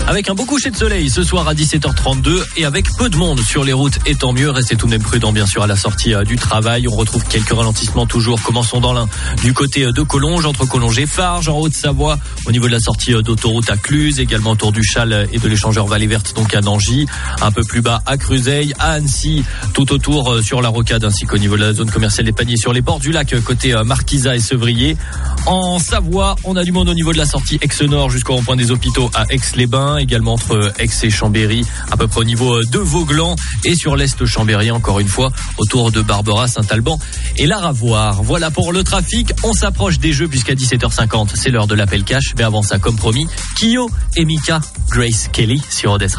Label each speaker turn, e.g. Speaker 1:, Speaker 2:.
Speaker 1: avec un beau coucher de soleil ce soir à 17h32 et avec peu de monde sur les routes, et tant mieux. Restez tout de même prudents bien sûr à la sortie du travail. On retrouve quelques ralentissements toujours. Commençons dans l'Ain du côté de Collonges, entre Collonges et Farges, en Haute-Savoie, au niveau de la sortie d'autoroute à Cluse, également autour du Châle et de l'échangeur Vallée Verte, donc à Nangy, un peu plus bas à Cruzeil, à Annecy, tout autour sur la Rocade, ainsi qu'au niveau de la zone commerciale des Paniers sur les bords du lac côté Marquisat et Sevrier. En Savoie, on a du monde au niveau de la sortie Aix-Nord jusqu'au rond-point des Hôpitaux à Aix-les-Bains, également entre Aix et Chambéry, à peu près au niveau de Vauglan, et sur l'Est Chambéry, encore une fois, autour de Barbera, Saint-Alban et la Ravoire. Voilà pour le trafic. On s'approche des jeux puisqu'à 17h50, c'est l'heure de l'appel cash. Mais avant ça, comme promis, Kyo et Mika, Grace Kelly sur Odessa.